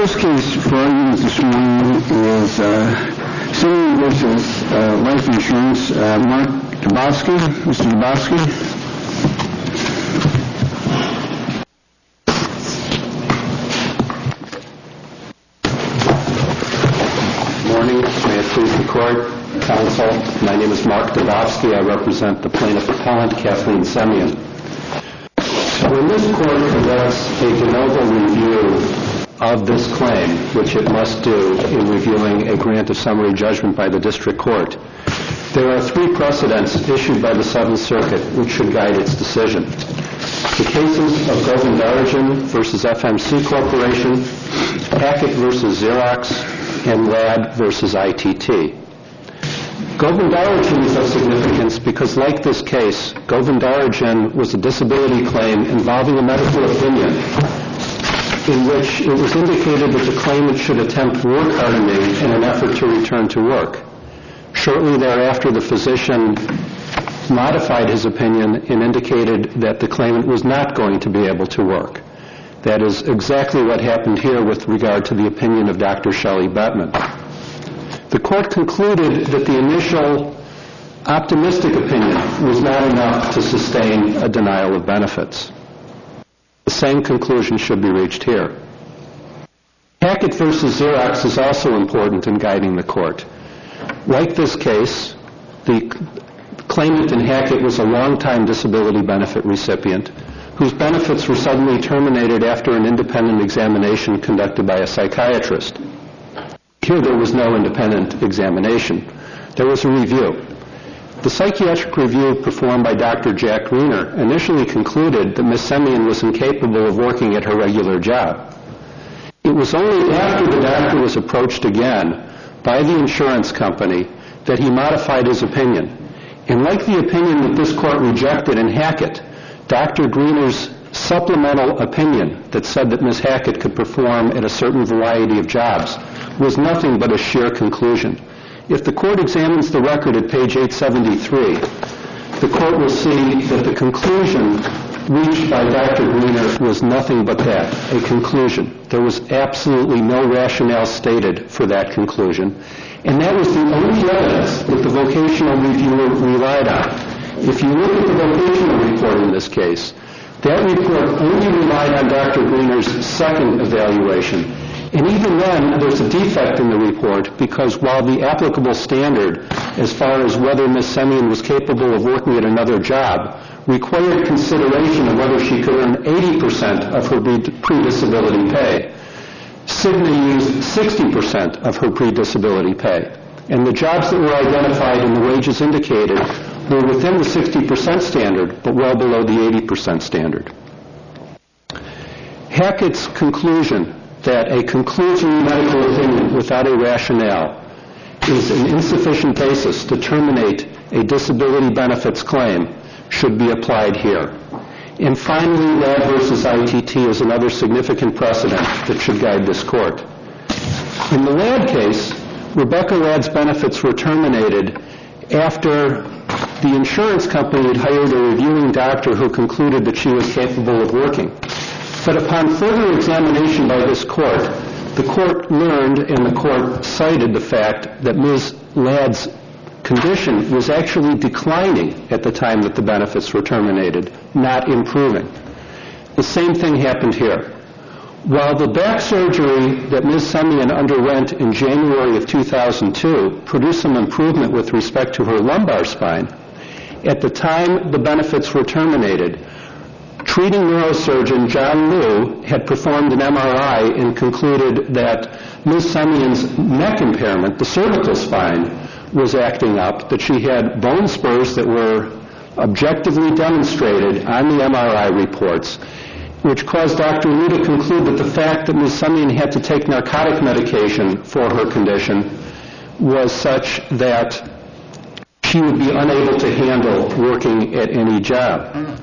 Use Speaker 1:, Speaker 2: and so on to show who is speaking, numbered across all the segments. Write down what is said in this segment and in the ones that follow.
Speaker 1: first case for argument this morning is Simeon versus Life Insurance. Mark Dubofsky. Mr. Dubofsky.
Speaker 2: Good morning. May it please the court, counsel. My name is Mark Dubofsky. I represent the plaintiff appellant, Kathleen Simeon. When this court conducts a de novo review of this claim, which it must do in reviewing a grant of summary judgment by the district court, there are three precedents issued by the Seventh Circuit which should guide its decision. The cases of Govindarajan versus FMC Corporation, Hackett versus Xerox, and Ladd versus ITT. Govindarajan is of significance because, like this case, Govindarajan was a disability claim involving a medical opinion in which it was indicated that the claimant should attempt work hardening in an effort to return to work. Shortly thereafter, the physician modified his opinion and indicated that the claimant was not going to be able to work. That is exactly what happened here with regard to the opinion of Dr. Shelley Bettman. The court concluded that the initial optimistic opinion was not enough to sustain a denial of benefits. The same conclusion should be reached here. Hackett versus Xerox is also important in guiding the court. Like this case, the claimant in Hackett was a long-time disability benefit recipient whose benefits were suddenly terminated after an independent examination conducted by a psychiatrist. Here there was no independent examination. There was a review. The psychiatric review performed by Dr. Jack Greener initially concluded that Ms. Simeon was incapable of working at her regular job. It was only after the doctor was approached again by the insurance company that he modified his opinion. And like the opinion that this court rejected in Hackett, Dr. Greener's supplemental opinion that said that Ms. Hackett could perform at a certain variety of jobs was nothing but a sheer conclusion. If the court examines the record at page 873, the court will see that the conclusion reached by Dr. Greener was nothing but that, a conclusion. There was absolutely no rationale stated for that conclusion, and that was the only evidence that the vocational reviewer relied on. If you look at the vocational report in this case, that report only relied on Dr. Greener's second evaluation. And even then, there's a defect in the report because while the applicable standard as far as whether Ms. Simeon was capable of working at another job required consideration of whether she could earn 80% of her pre-disability pay, Cigna used 60% of her pre-disability pay. And the jobs that were identified in the wages indicated were within the 60% standard, but well below the 80% standard. Hackett's conclusion that a conclusory medical opinion without a rationale is an insufficient basis to terminate a disability benefits claim should be applied here. And finally, Ladd versus ITT is another significant precedent that should guide this court. In the Ladd case, Rebecca Ladd's benefits were terminated after the insurance company had hired a reviewing doctor who concluded that she was capable of working. But upon further examination by this court, the court learned and the court cited the fact that Ms. Ladd's condition was actually declining at the time that the benefits were terminated, not improving. The same thing happened here. While the back surgery that Ms. Simeon underwent in January of 2002 produced some improvement with respect to her lumbar spine, at the time the benefits were terminated, treating neurosurgeon John Liu had performed an MRI and concluded that Ms. Simeon's neck impairment, the cervical spine, was acting up, that she had bone spurs that were objectively demonstrated on the MRI reports, which caused Dr. Liu to conclude that the fact that Ms. Simeon had to take narcotic medication for her condition was such that she would be unable to handle working at any job.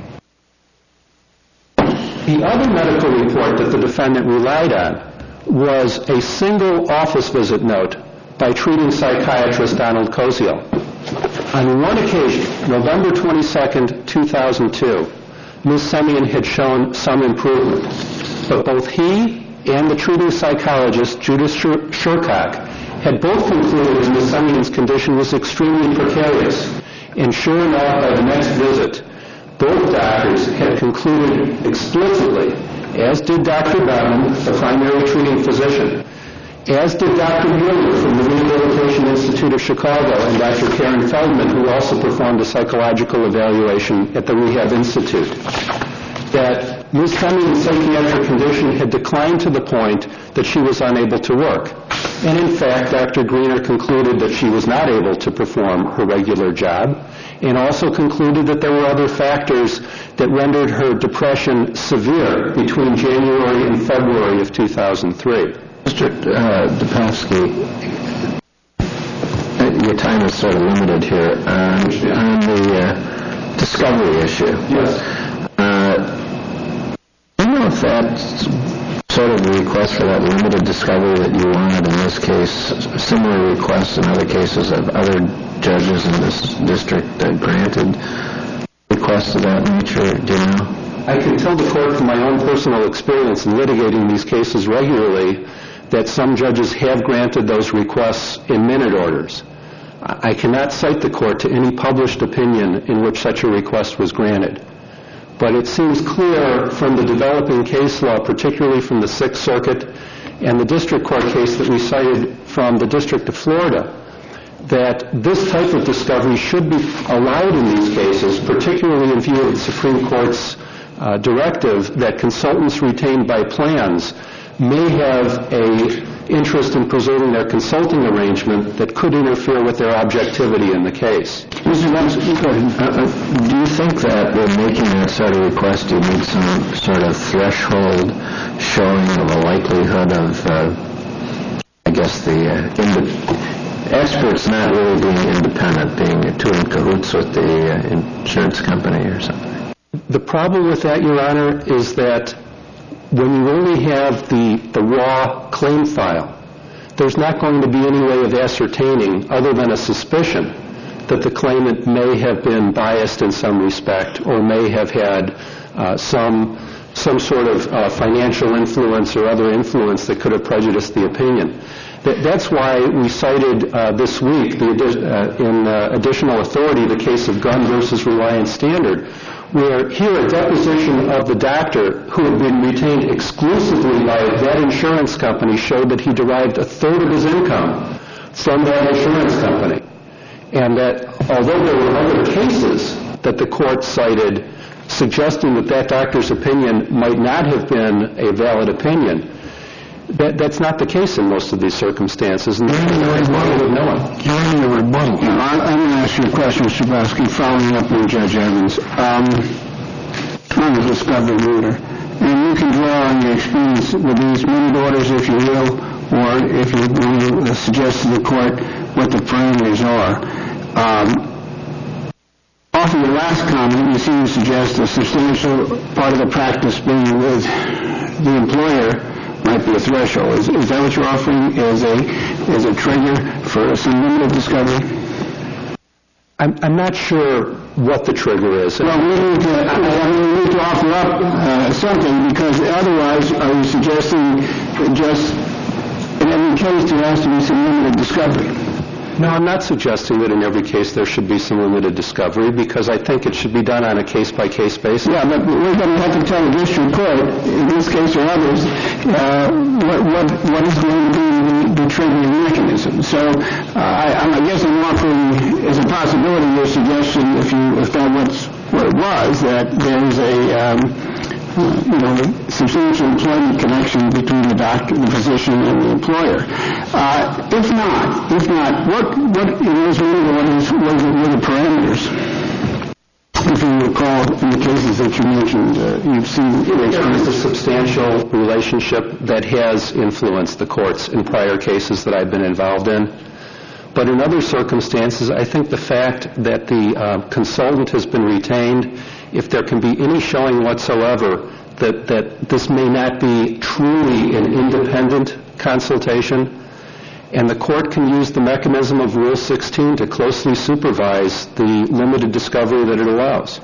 Speaker 2: The other medical report that the defendant relied on was a single office visit note by treating psychiatrist Donald Koziel. On one occasion, November 22nd, 2002, Ms. Simeon had shown some improvement, but both he and the treating psychologist, Judith Shercock, had both concluded that Ms. Simeon's condition was extremely precarious. And sure enough, by the next visit, both doctors had concluded explicitly, as did Dr. Bowman, the primary treating physician, as did Dr. Mueller from the Rehabilitation Institute of Chicago and Dr. Karen Feldman, who also performed a psychological evaluation at the Rehab Institute, that Ms. Simeon's psychiatric condition had declined to the point that she was unable to work. And in fact, Dr. Greener concluded that she was not able to perform her regular job, and also concluded that there were other factors that rendered her depression severe between January and February of 2003.
Speaker 3: Mr. Dupowski, your time is sort of limited here. On the discovery issue.
Speaker 2: Yes.
Speaker 3: Do you know if that's sort of the request for that limited discovery that you wanted in this case, similar requests in other cases of other judges in this district that granted requests of that nature? Do you know?
Speaker 2: I can tell the court from my own personal experience in litigating these cases regularly that some judges have granted those requests in minute orders. I cannot cite the court to any published opinion in which such a request was granted. But it seems clear from the developing case law, particularly from the Sixth Circuit and the district court case that we cited from the District of Florida, that this type of discovery should be allowed in these cases, particularly in view of the Supreme Court's directive that consultants retained by plans may have an interest in preserving their consulting arrangement that could interfere with their objectivity in the case.
Speaker 3: Mr. Lance, do you think that when making that sort of request you need some sort of threshold showing of a likelihood of, I guess, the experts not really being independent, being too in cahoots with the insurance company or something?
Speaker 2: The problem with that, Your Honor, is that when you only have the raw claim file, there's not going to be any way of ascertaining, other than a suspicion, that the claimant may have been biased in some respect or may have had some sort of financial influence or other influence that could have prejudiced the opinion. That's why we cited this week, in additional authority, the case of Gunn versus Reliance Standard, where here a deposition of the doctor who had been retained exclusively by that insurance company showed that he derived a third of his income from that insurance company. And that although there were other cases that the court cited suggesting that that doctor's opinion might not have been a valid opinion, that's not the case in most of these circumstances. And
Speaker 1: I'm going to ask you a question, Mr. Bosky, following up on Judge Evans. On the discovery order. And you can draw on your experience with these minute orders, if you will, or if you will suggest to the court what the parameters are. Off of your last comment, you seem to suggest a substantial part of the practice being with the employer might be a threshold. Is that what you're offering as a trigger for some limited discovery?
Speaker 2: I'm not sure what the trigger is.
Speaker 1: Well, we need to offer up something, because otherwise are you suggesting just in every case there has to be some limited discovery?
Speaker 2: No, I'm not suggesting that in every case there should be some limited discovery, because I think it should be done on a case-by-case basis.
Speaker 1: Yeah, but we're going to have to tell the district court, in this case or others, what is going to be the triggering mechanism. So I guess I'm offering as a possibility your suggestion, if that was what it was, that there's a substantial employment connection between the doctor, the physician, and the employer. If not, what were the parameters? If you recall, in the cases that you mentioned, you've seen...
Speaker 2: There is a substantial relationship that has influenced the courts in prior cases that I've been involved in. But in other circumstances, I think the fact that the consultant has been retained, if there can be any showing whatsoever that this may not be truly an independent consultation, and the court can use the mechanism of Rule 16 to closely supervise the limited discovery that it allows.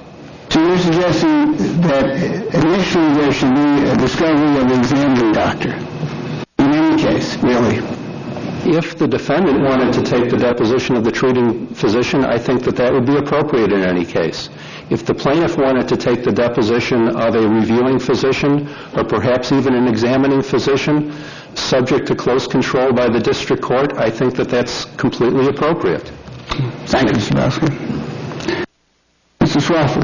Speaker 1: So you're suggesting that initially there should be a discovery of the examining doctor? In any case, really?
Speaker 2: If the defendant wanted to take the deposition of the treating physician, I think that would be appropriate in any case. If the plaintiff wanted to take the deposition of a reviewing physician or perhaps even an examining physician, subject to close control by the district court, I think that's completely appropriate.
Speaker 1: Thank you, Mr. Bosco. Mr. Swofford.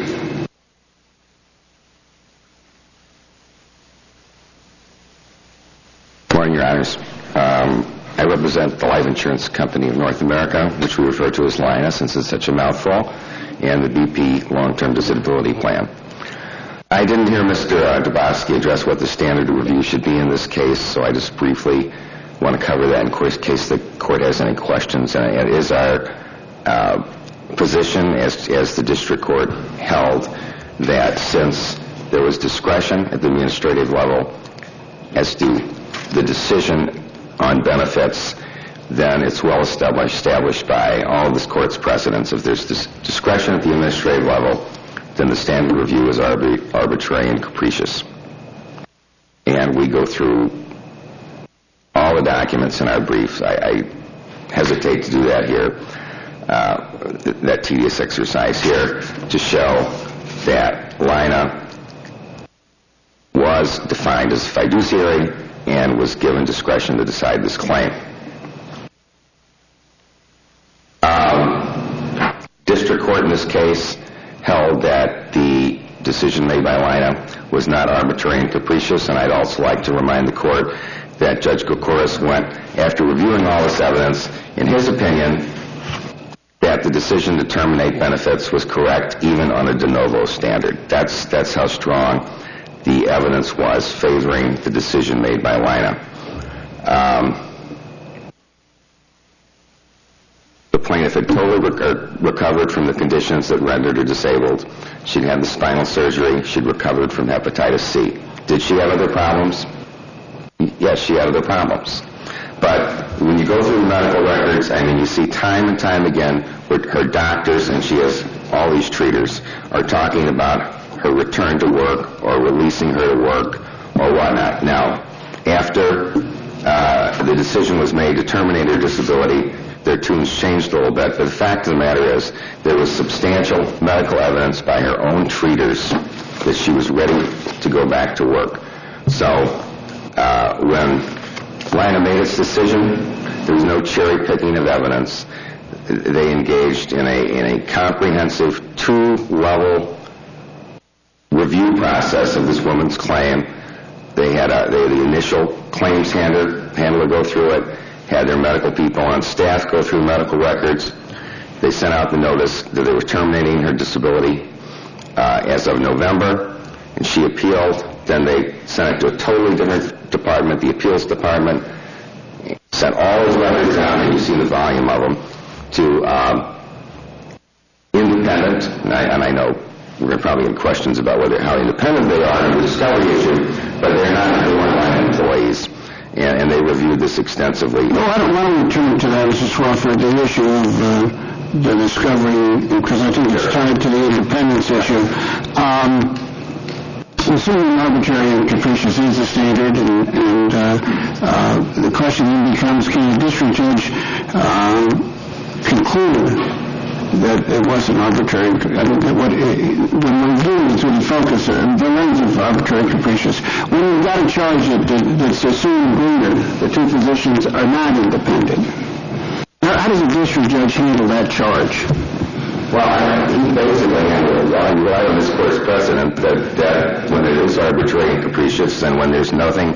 Speaker 4: Good morning, Your Honors. I represent the Life Insurance Company of North America, which we refer to as LINA since it's such a mouthful, and the BP Long-Term Disability Plan. I didn't hear Mr. Dabowski address what the standard of review should be in this case, so I just briefly want to cover that in case the court has any questions. And it is our position, as the district court held, that since there was discretion at the administrative level as to the decision on benefits, then it's well established by all of this court's precedents. If there's discretion at the administrative level, then the standard review is arbitrary and capricious. And we go through all the documents in our briefs. I hesitate to do that here, that tedious exercise here, to show that LINA was defined as fiduciary and was given discretion to decide this claim. District court in this case held that the decision made by LINA was not arbitrary and capricious, and I'd also like to remind the court that Judge Koukouris went, after reviewing all this evidence, in his opinion, that the decision to terminate benefits was correct even on a de novo standard. That's how strong the evidence was favoring the decision made by LINA. The plaintiff had totally recovered from the conditions that rendered her disabled. She'd had the spinal surgery. She'd recovered from hepatitis C. Did she have other problems? Yes, she had other problems. But when you go through the medical records, I mean, you see time and time again where her doctors, and she has all these treaters, are talking about her return to work or releasing her to work or whatnot. Now, after the decision was made to terminate her disability, their tunes changed a little bit, but the fact of the matter is there was substantial medical evidence by her own treaters that she was ready to go back to work. So when LINA made its decision, there was no cherry-picking of evidence. They engaged in a comprehensive two-level review process of this woman's claim. They had the initial claims handler go through it, had their medical people on staff go through medical records. They sent out the notice that they were terminating her disability as of November, and she appealed. Then they sent it to a totally different department, the appeals department, sent all those records out, and you see the volume of them, to independent, and I know we're going to probably get questions about how independent they are in the discovery issue, but they weren't LINA employees. And they reviewed this extensively.
Speaker 1: Well, why don't we turn to that, Mr. Swofford, the issue of the discovery, because I think it's tied to the independence issue. Assuming arbitrary and capricious is the standard, and the question then becomes, can the district judge conclude that it wasn't arbitrary? I think that when we're viewing through the focus, the lens of arbitrary and capricious, when you've got a charge that's assumed agreement, the two physicians are not independent. How does a district judge handle that charge?
Speaker 4: Well, he basically handled it. You rely on this court's precedent that when it is arbitrary and capricious and when there's nothing,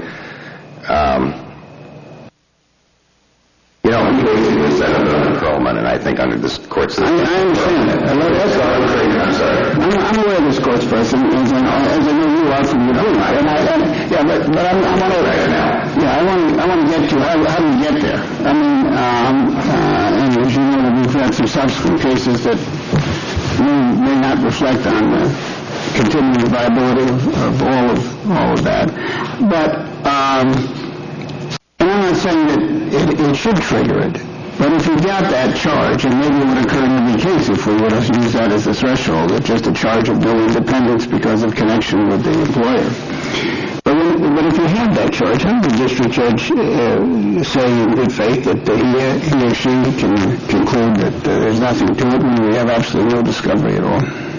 Speaker 4: he basically set up an enrollment, and I think under this court's... I
Speaker 1: understand that.
Speaker 4: I'm sorry.
Speaker 1: I'm aware of this court's precedent, as I know you are from your group. But I want to get to how do we get there? I mean, and as you know, we've had some subsequent cases that may not reflect on the continuing viability of all of that. But and I'm not saying that it should trigger it, But if you got that charge, and maybe it would occur in every case if we were to use that as a threshold, that just a charge of no independence because of connection with the employer. But if you have that charge, how does the district judge say in good faith that he or she can conclude that there's nothing to it when we have absolutely no discovery at all?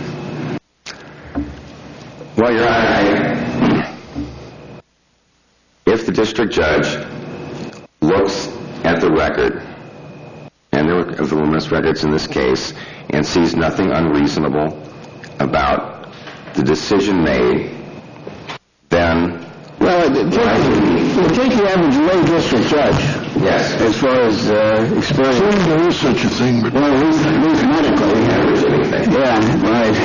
Speaker 4: Well, Your Honor, if the district judge looks at the record, and there were voluminous records in this case, and sees nothing unreasonable about the decision made, then...
Speaker 1: Well, take the average lay district judge.
Speaker 4: Yes.
Speaker 1: As far as experience.
Speaker 5: There is such a thing, but...
Speaker 1: Well, at least medically. Yeah, right.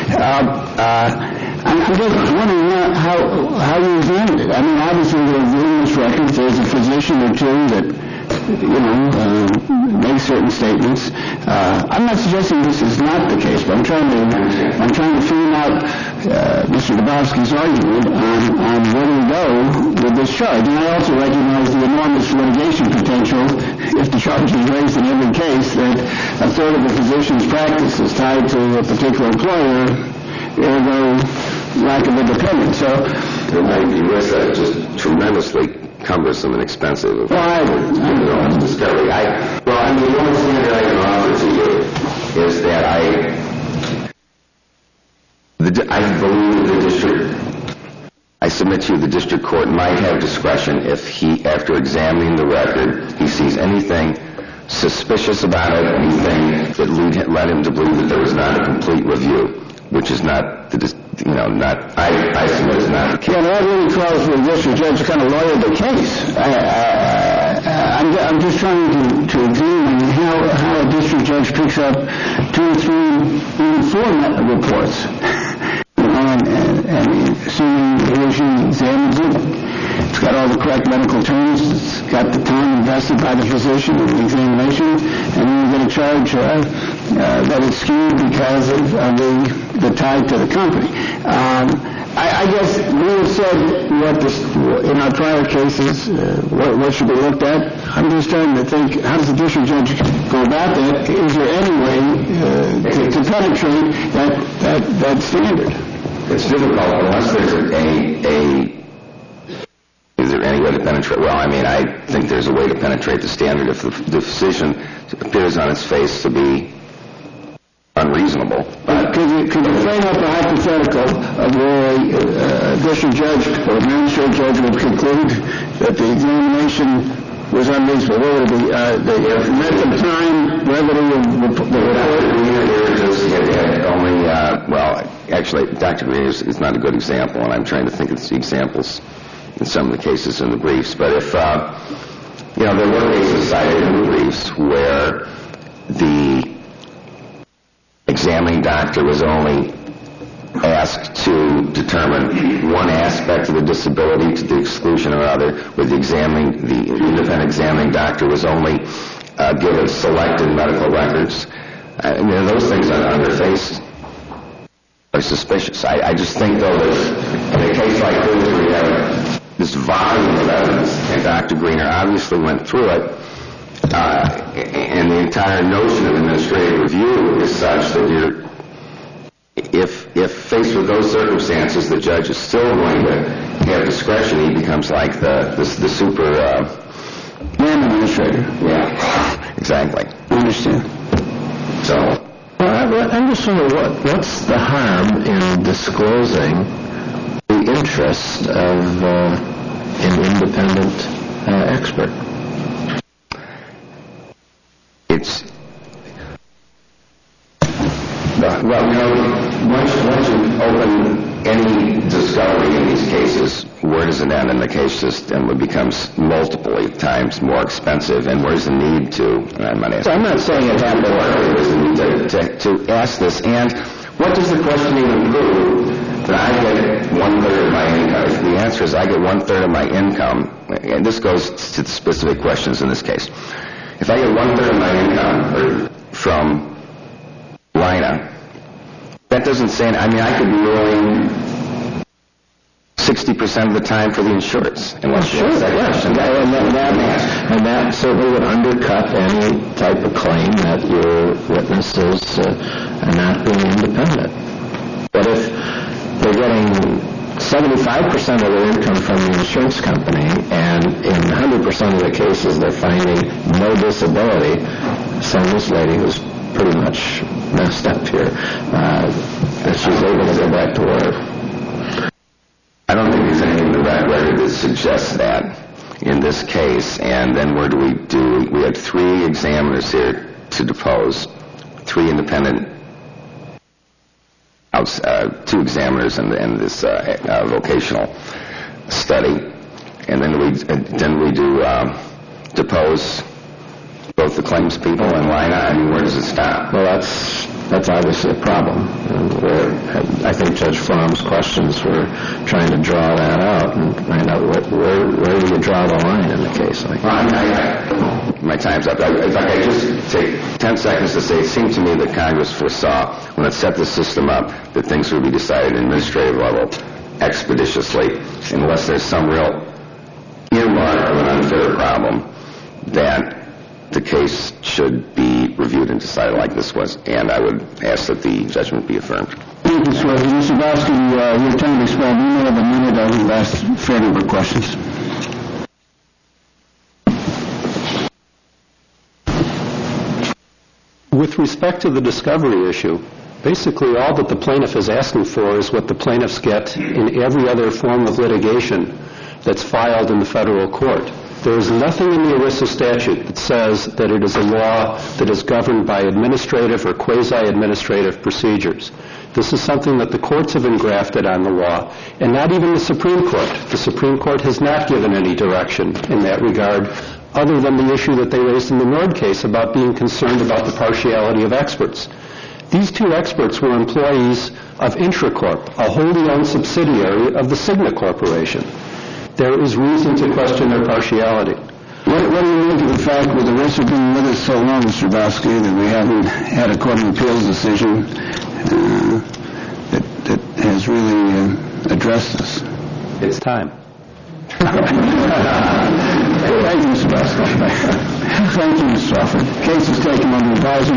Speaker 1: I'm just wondering how you examined it. I mean, obviously there are voluminous records. There's a physician or two that, make certain statements. I'm not suggesting this is not the case, but I'm trying to figure out Mr. Dabowski's argument on where to go with this charge. And I also recognize the enormous litigation potential if the charge is raised in every case that a third of a physician's practice is tied to a particular employer, ergo lack of independence. So
Speaker 4: there might be risks that are just tremendously cumbersome and expensive.
Speaker 1: Well, I
Speaker 4: discovery. The only standard I can offer to you is that I believe the district, I submit to you the district court might have discretion if he, after examining the record, he sees anything suspicious about it, anything that led him to believe that there was not a complete review, which is not I submit is not the case.
Speaker 1: Well, that really calls for the district judge to kind of lawyer the case. I'm just trying to examine how a district judge picks up 2 or 3, even 4 reports. And assuming he or she examines it, it's got all the correct medical terms, it's got the time invested by the physician in the examination, and then you get a charge that is skewed because of the tie to the company. I guess we have said in our prior cases, what should be looked at. I'm just trying to think, how does the district judge go about that? Is there any way to penetrate that standard?
Speaker 4: It's difficult unless there's is there any way to penetrate? Well, I think there's a way to penetrate the standard if the decision appears on its face to be unreasonable.
Speaker 1: Could you frame up a hypothetical of where a district judge or a magistrate judge would conclude that the examination was unreasonable? What would it be? The medical time, brevity of the report?
Speaker 4: Actually, Dr. Green is not a good example, and I'm trying to think of the examples in some of the cases in the briefs. But if, there were cases cited in the briefs where the examining doctor was only asked to determine one aspect of the disability to the exclusion of another, where the independent examining doctor was only given selected medical records. Those things on their face are suspicious. I just think, though, that in a case like this where you have this volume of evidence, and Dr. Greener obviously went through it, and the entire notion of administrative review is such that if faced with those circumstances, the judge is still going to have discretion. He becomes like the super
Speaker 1: man administrator.
Speaker 4: Yeah, exactly.
Speaker 1: I understand.
Speaker 4: So.
Speaker 3: I'm just wondering, what's the harm in disclosing the interest of an independent expert?
Speaker 4: It's once you open any discovery in these cases, where does it end? And the case just becomes multiple times more expensive. And where's the need to? I'm not saying it happened. There's a need to ask this. And what does the question even prove? That I get 1/3 of my income. The answer is I get 1/3 of my income. And this goes to the specific questions in this case. If I get 1/3 of my income from Lina, that doesn't say. I could be rolling $60 60% of the time for the insurance. Unless
Speaker 3: Sure, yes, and that certainly would undercut any type of claim that your witnesses are not being independent. But if they're getting 75% of their income from the insurance company, and in 100% of the cases they're finding no disability, so this lady was pretty much messed up here, that she's able to go back to work.
Speaker 4: I don't think there's anything in the record that suggests that in this case. And then what do? We had 3 examiners here to depose, 3 independent, 2 examiners in this vocational study. And then we do depose both the claims people and why not? I mean, where does it stop?
Speaker 3: Well, that's obviously a problem. I think Judge Flom's questions were trying to draw that out and find out where do you draw the line in a case like that.
Speaker 4: My time's up. If I could just take 10 seconds to say, it seemed to me that Congress foresaw, when it set the system up, that things would be decided at an administrative level expeditiously, unless there's some real earmark of an unfair problem, that the case should be reviewed and decided like this was, and I would ask that the judgment be affirmed.
Speaker 1: Thank you, sir. Mr. Bosky, your time is expired. We have a minute. I will ask fair number of questions.
Speaker 2: With respect to the discovery issue, basically all that the plaintiff is asking for is what the plaintiffs get in every other form of litigation that's filed in the federal court. There is nothing in the ERISA statute that says that it is a law that is governed by administrative or quasi-administrative procedures. This is something that the courts have engrafted on the law, and not even the Supreme Court. The Supreme Court has not given any direction in that regard, other than the issue that they raised in the Nord case about being concerned about the partiality of experts. These 2 experts were employees of Intracorp, a wholly owned subsidiary of the Cigna Corporation. There is reason to question their partiality.
Speaker 1: What do you make of the fact, with the rest of being with us so long, Mr. Bosky, that we haven't had a Court of Appeals decision that has really addressed this?
Speaker 2: It's time.
Speaker 1: Thank you, Mr. Bosky. Thank you, Mr. Crawford. Case is taken under advisement.